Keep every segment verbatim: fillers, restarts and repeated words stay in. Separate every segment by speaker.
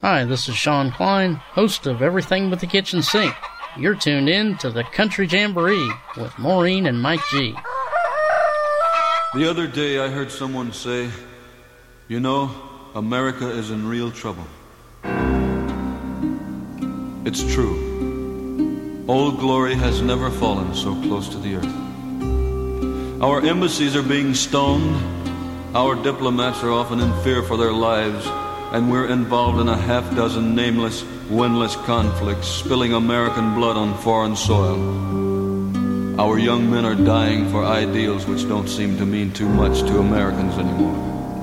Speaker 1: Hi, this is Sean Klein, host of Everything But the Kitchen Sink. You're tuned in to the Country Jamboree with Maureen and Mike G.
Speaker 2: The other day I heard someone say, you know, America is in real trouble. It's true. Old Glory has never fallen so close to the earth. Our embassies are being stoned. Our diplomats are often in fear for their lives, and we're involved in a half dozen nameless, winless conflicts, spilling American blood on foreign soil. Our young men are dying for ideals which don't seem to mean too much to Americans anymore.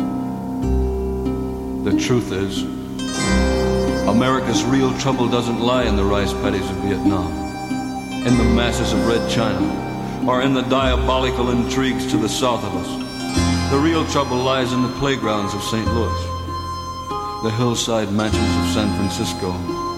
Speaker 2: The truth is, America's real trouble doesn't lie in the rice paddies of Vietnam, in the masses of Red China, or in the diabolical intrigues to the south of us. The real trouble lies in the playgrounds of Saint Louis, the hillside mansions of San Francisco,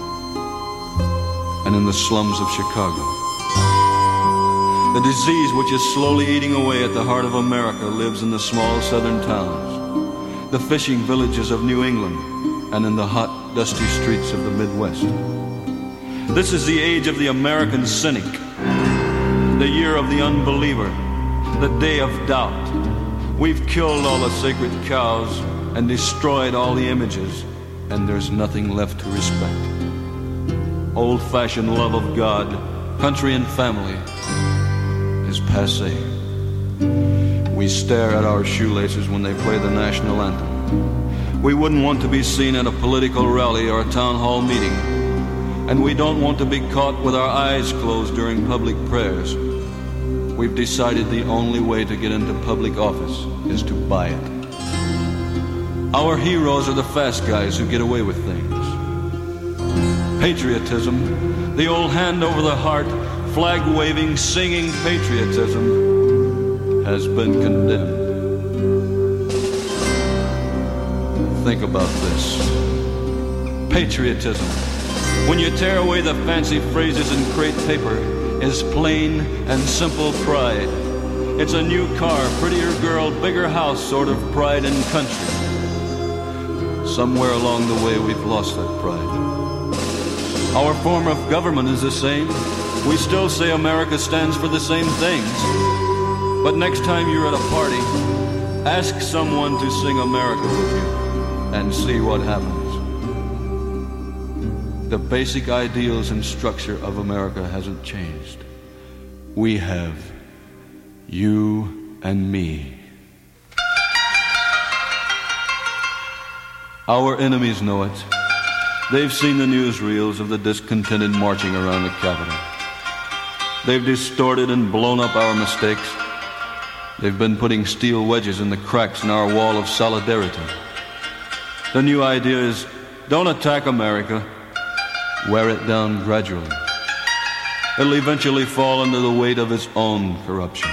Speaker 2: and in the slums of Chicago. The disease which is slowly eating away at the heart of America lives in the small southern towns, the fishing villages of New England, and in the hot, dusty streets of the Midwest. This is the age of the American cynic, the year of the unbeliever, the day of doubt. We've killed all the sacred cows and destroyed all the images, and there's nothing left to respect. Old-fashioned love of God, country and family is passé. We stare at our shoelaces when they play the national anthem. We wouldn't want to be seen at a political rally or a town hall meeting, and we don't want to be caught with our eyes closed during public prayers. We've decided the only way to get into public office is to buy it. Our heroes are the fast guys who get away with things. Patriotism, the old hand over the heart, flag-waving, singing patriotism, has been condemned. Think about this. Patriotism, when you tear away the fancy phrases in crepe paper, is plain and simple pride. It's a new car, prettier girl, bigger house sort of pride in country. Somewhere along the way we've lost that pride. Our form of government is the same. We still say America stands for the same things. But next time you're at a party, ask someone to sing America with you and see what happens. The basic ideals and structure of America hasn't changed. We have you and me. Our enemies know it. They've seen the newsreels of the discontented marching around the Capitol. They've distorted and blown up our mistakes. They've been putting steel wedges in the cracks in our wall of solidarity. The new idea is, don't attack America. Wear it down gradually. It'll eventually fall under the weight of its own corruption.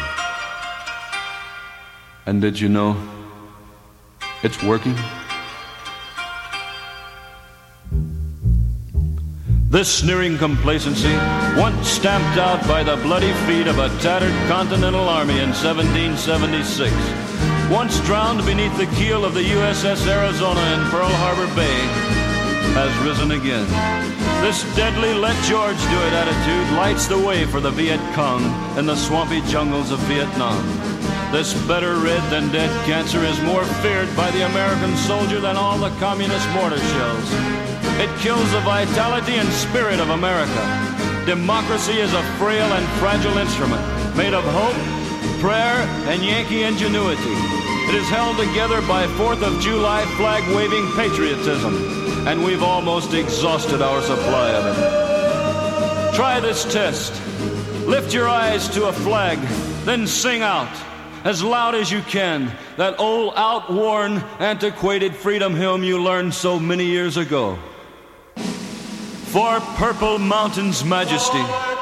Speaker 2: And did you know it's working? This sneering complacency, once stamped out by the bloody feet of a tattered Continental Army in seventeen seventy-six, once drowned beneath the keel of the U S S Arizona in Pearl Harbor Bay, has risen again. This deadly let George do it attitude lights the way for the Viet Cong in the swampy jungles of Vietnam. This better red than dead cancer is more feared by the American soldier than all the communist mortar shells. It kills the vitality and spirit of America. Democracy is a frail and fragile instrument made of hope, prayer, and Yankee ingenuity. It is held together by fourth of July flag-waving patriotism, and we've almost exhausted our supply of it. Try this test. Lift your eyes to a flag, then sing out, as loud as you can, that old, outworn, antiquated freedom hymn you learned so many years ago. For Purple Mountain's majesty.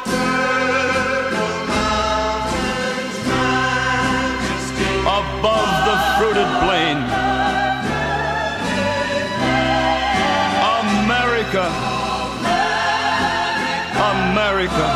Speaker 2: Above the fruited plain. America. America.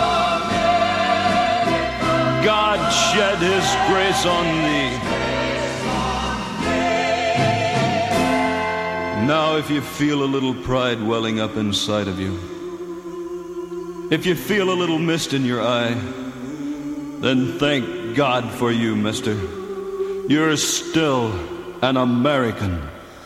Speaker 2: God shed his grace on thee. Now if you feel a little pride welling up inside of you, if you feel a little mist in your eye, then thank God for you, mister. You're still an American.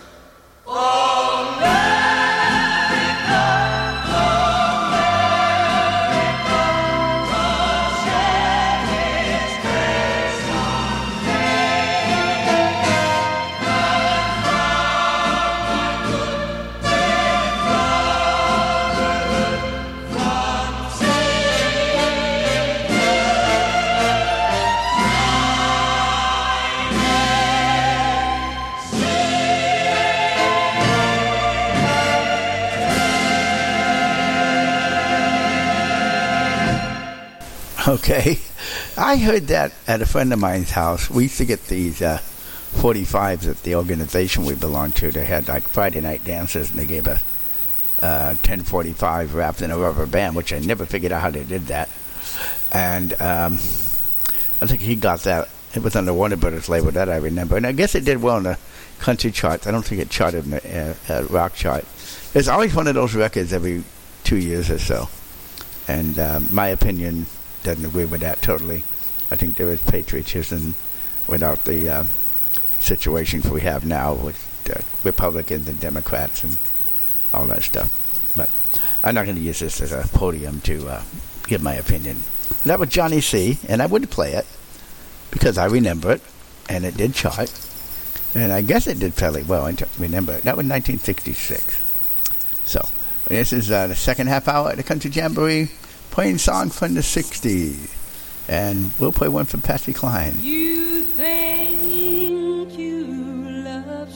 Speaker 3: Okay, I heard that at a friend of mine's house. We used to get these uh, forty-fives at the organization we belonged to. They had like Friday night dances, and they gave us uh, ten forty-five wrapped in a rubber band, which I never figured out how they did that. And um, I think he got that. It was on the Warner Brothers label, that I remember. And I guess it did well in the country charts. I don't think it charted in the uh, uh, rock chart. There's always one of those records every two years or so. And uh, my opinion doesn't agree with that totally. I think there is patriotism without the uh, situations we have now with uh, Republicans and Democrats and all that stuff. But I'm not going to use this as a podium to uh, give my opinion. That was Johnny C., and I would play it because I remember it, and it did chart. And I guess it did fairly well. I remember it. That was nineteen sixty-six. So this is uh, the second half hour at the Country Jamboree, playing songs from the sixties. And we'll play one from Patsy Cline.
Speaker 4: You think you love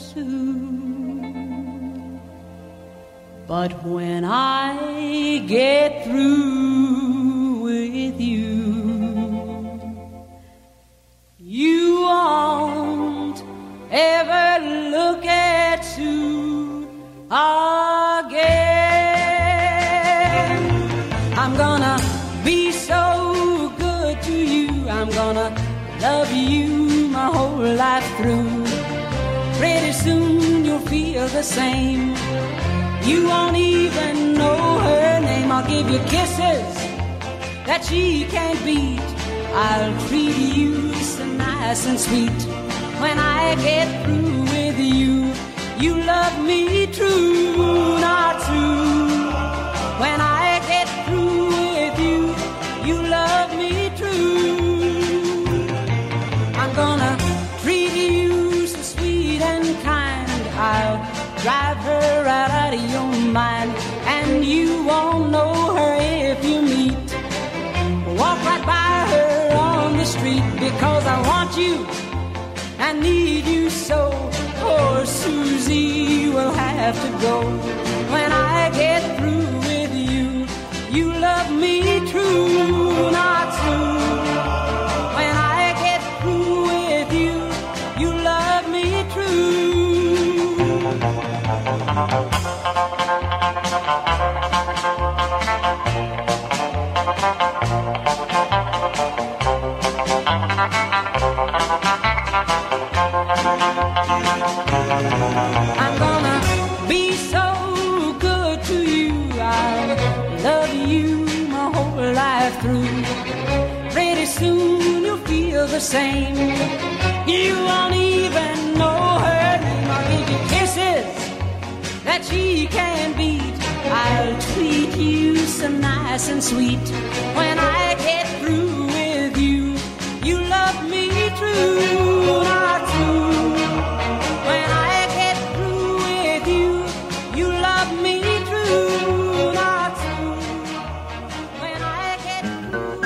Speaker 4: Sue, but when I get through with you, you won't ever look at Sue again. I'm gonna be so good to you. I'm gonna love you my whole life through. Pretty soon you'll feel the same. You won't even know her name. I'll give you kisses that she can't beat. I'll treat you so nice and sweet. When I get through with you, you love me true, not true. When I get through with you, you love me true. I'm gonna treat you so sweet and kind. I'll drive her right out of your mind, and you won't know her if you meet. Walk right by her on the street, because I want you, I need you so. Poor Susie will have to go. When I get through with you, you love me true, not true. When I get through with you, you love me true. I'm gonna be so good to you. I'll love you my whole life through. Pretty soon you'll feel the same. You won't even know her name. I'll give you kisses that she can't beat. I'll treat you so nice and sweet. When I get through with you, you love me true, not true. When I get through with you, you love me true, not true. When I get through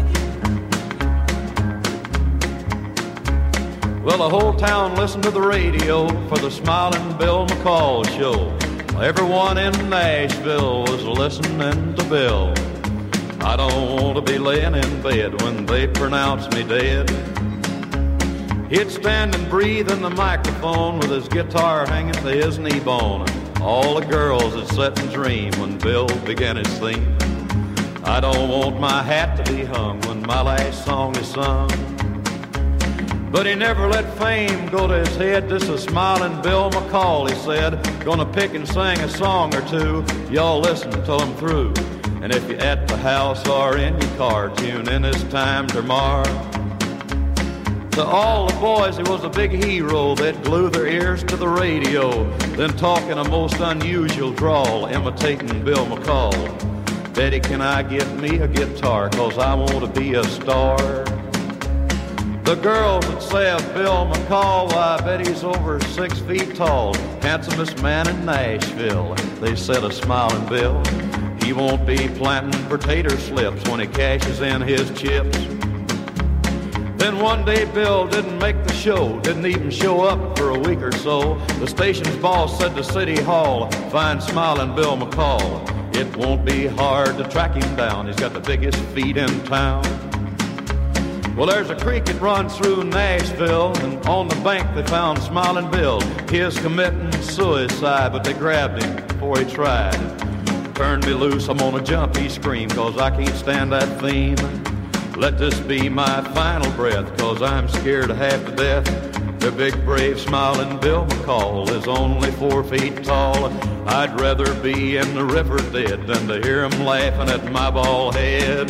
Speaker 4: with you.
Speaker 2: Well, the whole town listened to the radio for the Smiling Bill McCall show. Everyone in Nashville was listening to Bill. I don't want to be laying in bed when they pronounce me dead. He'd stand and breathe in the microphone with his guitar hanging to his knee bone. And all the girls would sit and dream when Bill began his theme. I don't want my hat to be hung when my last song is sung. But he never let fame go to his head. This is Smiling Bill McCall, he said. Gonna pick and sing a song or two. Y'all listen till I'm through. And if you're at the house or in your car, tune in this time tomorrow. To all the boys, he was a big hero. They'd glue their ears to the radio, then talk in a most unusual drawl, imitating Bill McCall. Betty, can I get me a guitar, 'cause I want to be a star? The girls would say of Bill McCall, I bet he's over six feet tall. Handsomest man in Nashville, they said of Smiling Bill. He won't be planting potato slips when he cashes in his chips. Then one day Bill didn't make the show, didn't even show up for a week or so. The station's boss said to City Hall, find Smiling Bill McCall. It won't be hard to track him down, he's got the biggest feet in town. Well, there's a creek that runs through Nashville, and on the bank they found Smiling Bill. He is committing suicide, but they grabbed him before he tried. Turn me loose, I'm gonna jump, he screamed, 'cause I can't stand that theme. Let this be my final breath, 'cause I'm scared to half to death. The big, brave, Smiling Bill McCall is only four feet tall. I'd rather be in the river dead than to hear him laughing at my bald head.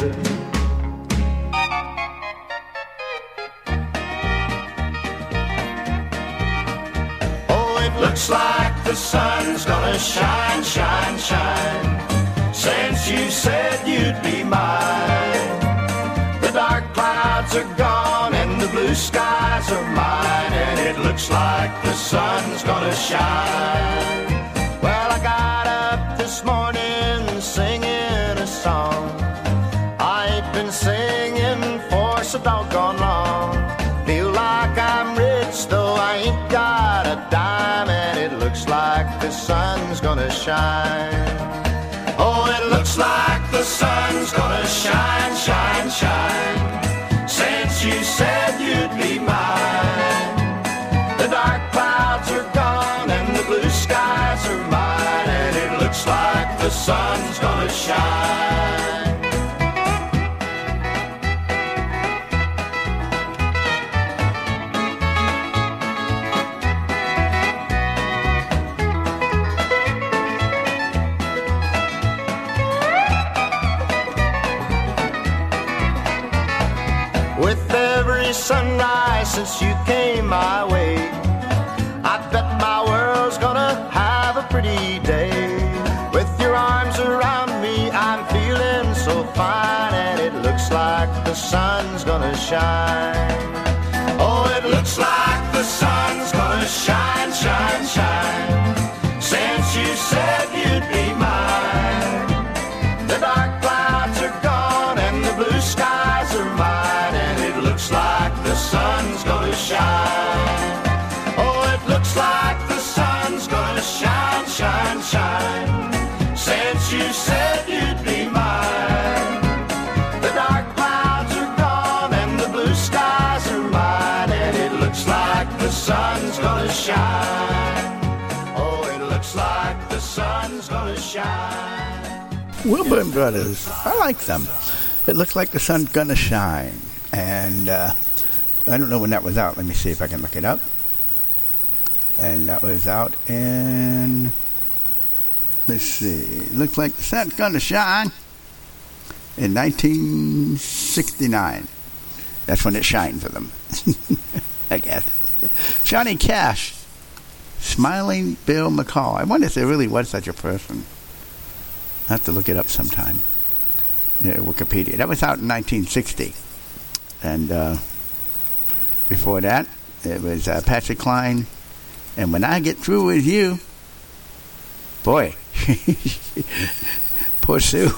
Speaker 5: Looks like the sun's gonna shine, shine, shine, since you said you'd be mine. The dark clouds are gone and the blue skies are mine, and it looks like the sun's gonna shine. Well, I got up this morning singing a song I ain't been singing for so doggone long. Feel like I'm rich though I ain't got a dime, and it looks like the sun's gonna shine. Oh, it looks like the sun's gonna shine, shine, shine, since you said you'd be mine. The dark clouds are gone and the blue skies are mine, and it looks like the sun's gonna shine. With every sunrise since you came my way, I bet my world's gonna have a pretty day. With your arms around me, I'm feeling so fine, and it looks like the sun's gonna shine. Oh, it looks like the sun's gonna shine, shine, shine, since you said you'd be mine. The dark clouds are gone and the blue skies are mine, and it looks like the sun's gonna shine. Oh, it looks like the sun's gonna shine, shine, shine, since you said you'd be mine. The dark clouds are gone and the blue skies are mine, and it looks like the sun's gonna shine. Oh, it looks like the sun's gonna shine.
Speaker 3: Wilburn Brothers, I like them. It looks like the sun's gonna shine. And uh, I don't know when that was out. Let me see if I can look it up. And that was out in, let's see, looks like the sun's gonna shine in nineteen sixty-nine. That's when it shined for them, I guess. Johnny Cash, Smiling Bill McCall. I wonder if there really was such a person. I'll have to look it up sometime. Yeah, Wikipedia. That was out in nineteen sixty. And uh, before that, it was uh, Patsy Cline. And When I Get Through With You, boy, poor Sue.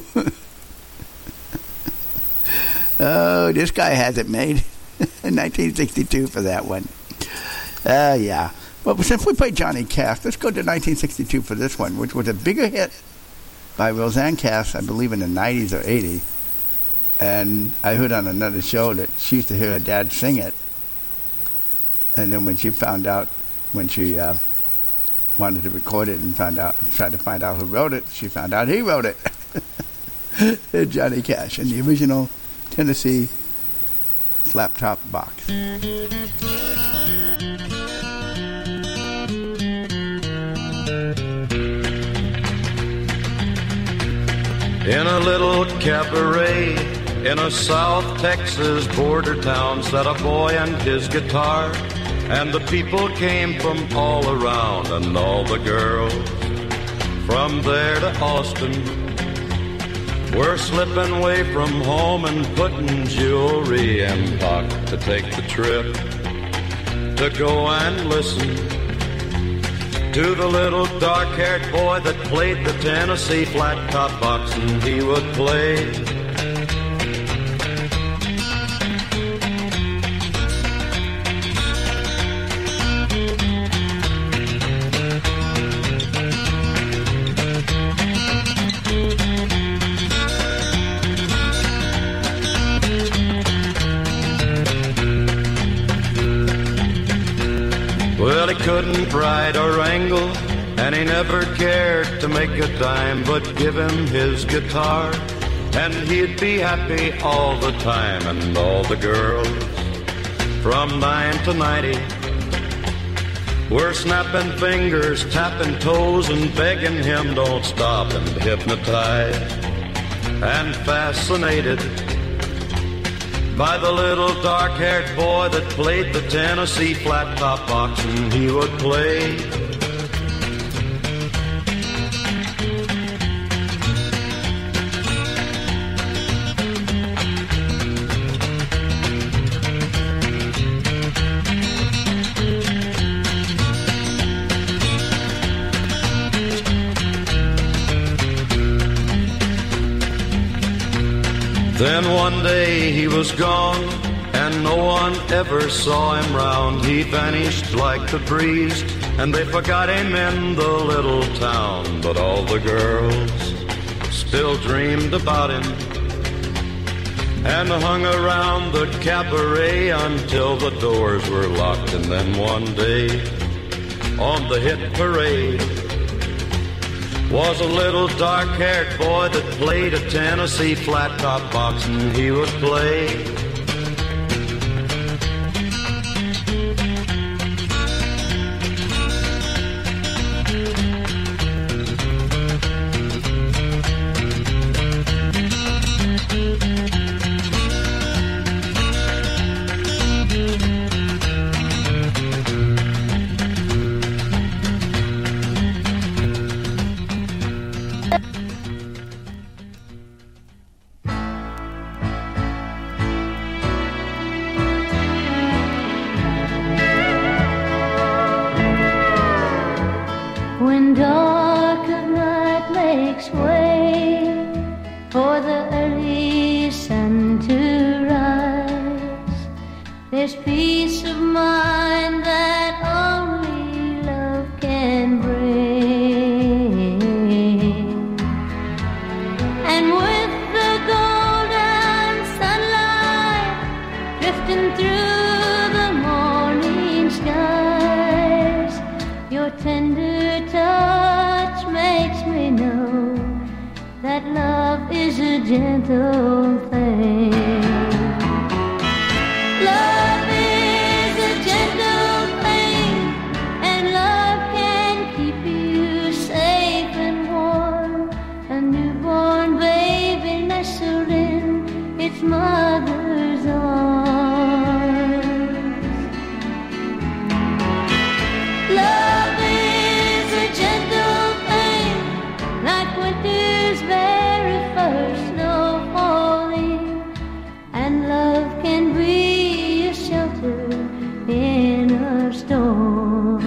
Speaker 3: Oh, this guy has it made. In nineteen sixty-two for that one. Uh, yeah. Well, since we played Johnny Cash, let's go to nineteen sixty-two for this one, which was a bigger hit by Roseanne Cash, I believe in the nineties or eighties. And I heard on another show that she used to hear her dad sing it. And then when she found out, when she uh, wanted to record it and found out, tried to find out who wrote it, she found out he wrote it. Johnny Cash, in the original Tennessee Flat Top Box.
Speaker 2: In a little cabaret in a South Texas border town sat a boy and his guitar, and the people came from all around, and all the girls from there to Austin were slipping away from home and putting jewelry in pocket to take the trip to go and listen to the little dark-haired boy that played the Tennessee flat top box, and he would play Well, he couldn't ride or wrangle, and he never cared to make a dime, but give him his guitar, and he'd be happy all the time. And all the girls from nine to ninety were snapping fingers, tapping toes, and begging him don't stop, and hypnotized and fascinated by the little dark-haired boy that played the Tennessee flat top box, and he would play Then one day he was gone, and no one ever saw him round. He vanished like the breeze, and they forgot him in the little town. But all the girls still dreamed about him and hung around the cabaret until the doors were locked. And then one day on the hit parade was a little dark-haired boy that played a Tennessee flat-top box, and he would play
Speaker 6: When dark of night makes way for the early sun to rise, there's peace of mind that only love can bring. And with the golden sunlight drifting through the morning skies, your tender touch makes me know that love is a gentle thing. Love is a gentle thing, and love can keep you safe and warm. A newborn baby nestled in its mother's arms. Love very first snow falling, and love can be a shelter in a storm.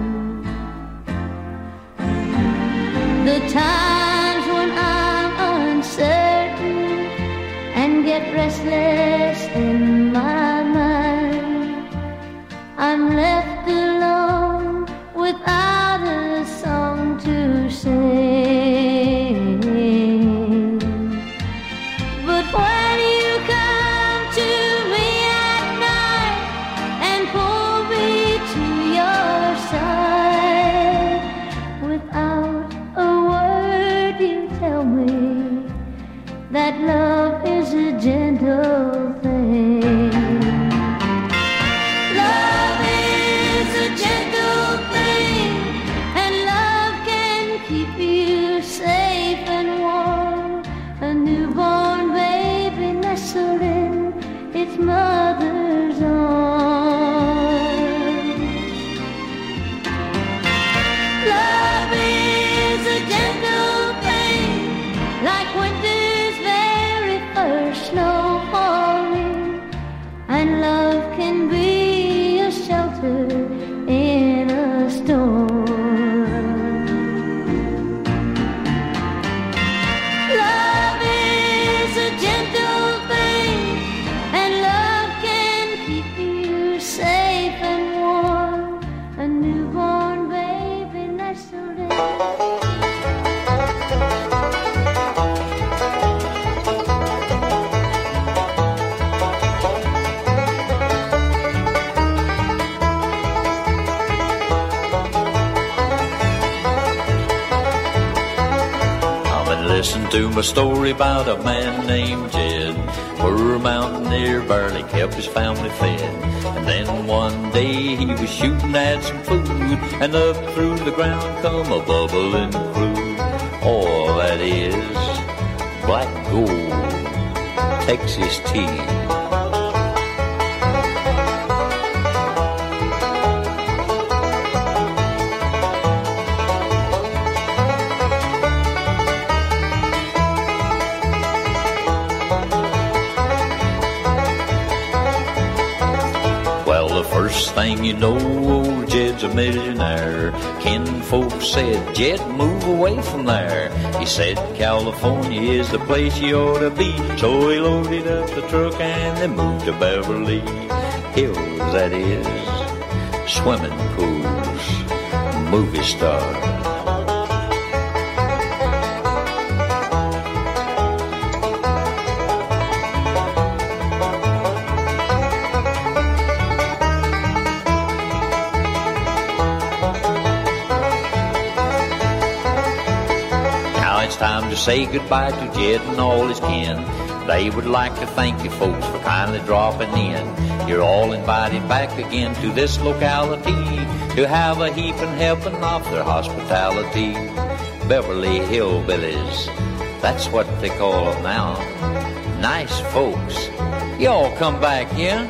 Speaker 6: The times when I'm uncertain and get restless in my mind, I'm left alone without a song to sing. That love is a gentle thing. there's snow falling, and love can be a shelter in a storm. Love is a gentle thing, and love can keep you safe and warm. A newborn baby nestled in.
Speaker 7: Listen to my story about a man named Jed. Poor mountaineer barely kept his family fed. And then one day he was shooting at some food, and up through the ground come a bubbling crude. Oh, that is black gold, Texas tea. First thing you know, old Jed's a millionaire. Kin folks said, Jed, move away from there. He said, California is the place you ought to be. So he loaded up the truck and they moved to Beverly Hills, that is, swimming pools, movie star. Time to say goodbye to Jed and all his kin. They would like to thank you folks for kindly dropping in. You're all invited back again to this locality to have a heaping helping of their hospitality. Beverly Hillbillies, that's what they call them now. Nice folks. Y'all come back, yeah?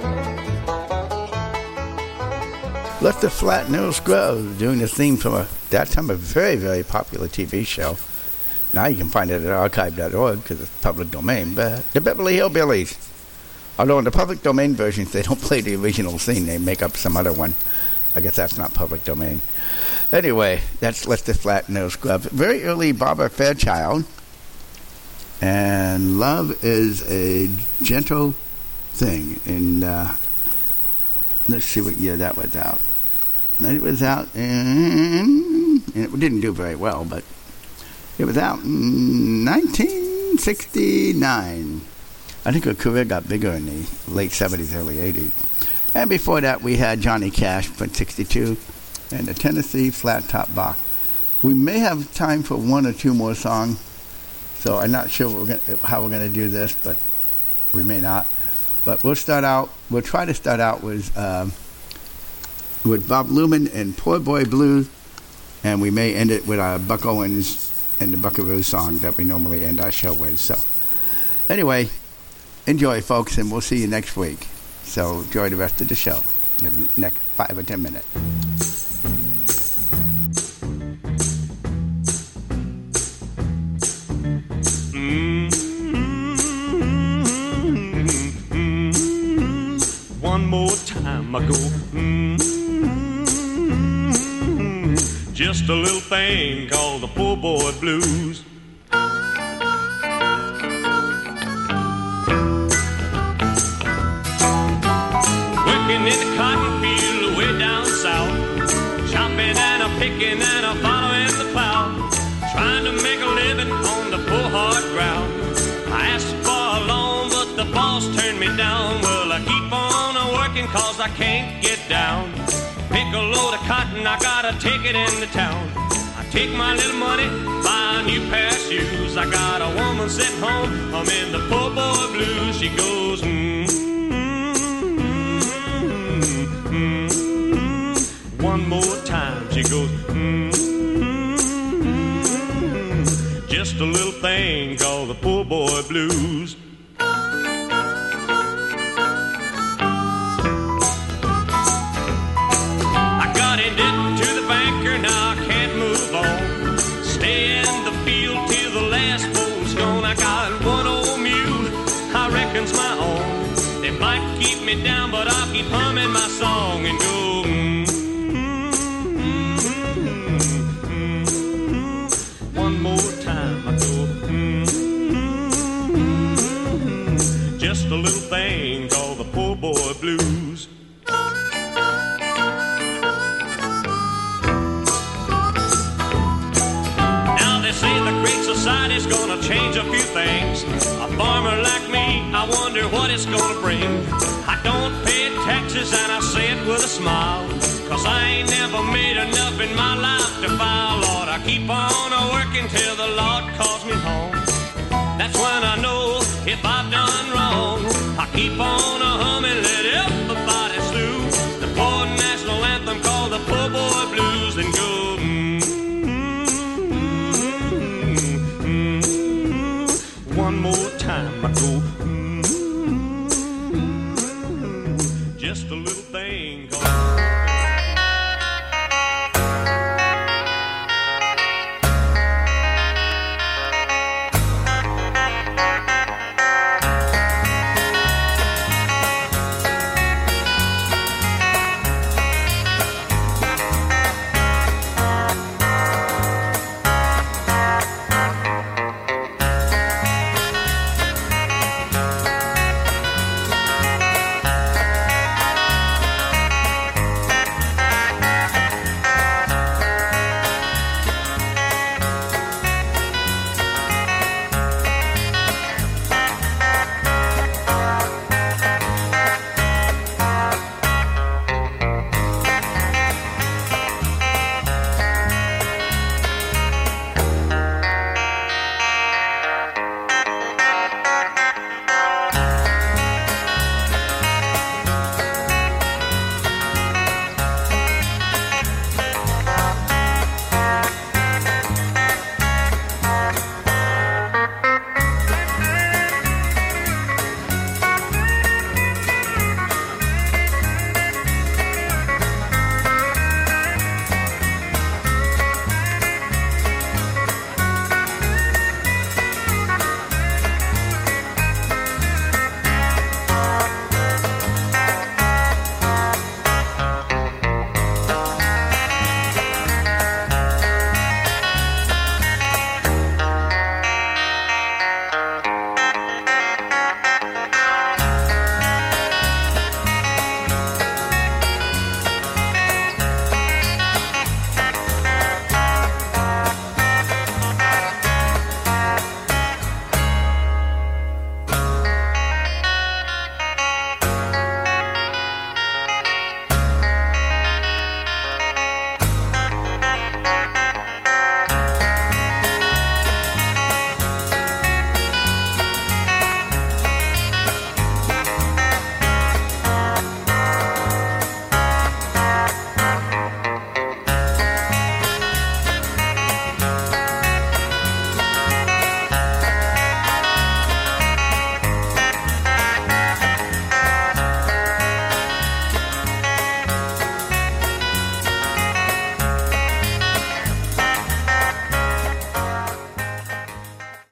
Speaker 3: Lester Flatt-Nose Scruggs doing the theme from a, that time a very, very popular T V show. Now you can find it at archive dot org because it's public domain. But the Beverly Hillbillies, although in the public domain versions they don't play the original scene, they make up some other one. I guess that's not public domain. Anyway, that's Lester Flatt-Nose Scruggs. Very early Barbara Fairchild. And Love is a Gentle Thing. And uh, let's see what year that was out. It was out in, and it didn't do very well, but it was out in nineteen sixty-nine. I think her career got bigger in the late seventies, early eighties. And before that, we had Johnny Cash from sixty-two and the Tennessee Flat Top Box. We may have time for one or two more songs, so I'm not sure we're gonna, how we're going to do this, but we may not. But we'll start out, we'll try to start out with, um, with Bob Luman and Poor Boy Blues, and we may end it with uh, Buck Owens and the Buckaroo song that we normally end our show with. So, anyway, enjoy, folks, and we'll see you next week. So, enjoy the rest of the show, the next five or ten minutes.
Speaker 8: Mm-hmm. One more time I go. Mm-hmm. Just a little thing called the poor boy blues. Working in the cotton field way down south, chopping and a picking and a following the plow, trying to make a living on the poor hard ground. I asked for a loan, but the boss turned me down. Well, I keep on working cause I can't get down. Pick a load of cotton, I gotta take it into town. I take my little money, buy a new pair of shoes. I got a woman sitting home, I'm in the poor boy blues. She goes, mm-hmm, mm-hmm, mm-hmm. One more time, she goes, mm-hmm, mm-hmm. Just a little thing called the poor boy blues. Now I can't move on. Stay in the field till the last bone's gone. I got one old mule I keep humming my song and go. Mm-hmm. One more time I go. Mm-hmm. Just a little thing called the poor boy blues. Say the Great Society's gonna change a few things. A farmer like me, I wonder what it's gonna bring. I don't pay taxes and I say it with a smile, 'cause I ain't never made enough in my life to file. Lord, I keep on working till the Lord calls me home. That's when I know if I've done wrong. I keep on humming, let everybody slew the poor national anthem called the Poor Boy Blues and go. One more time I go.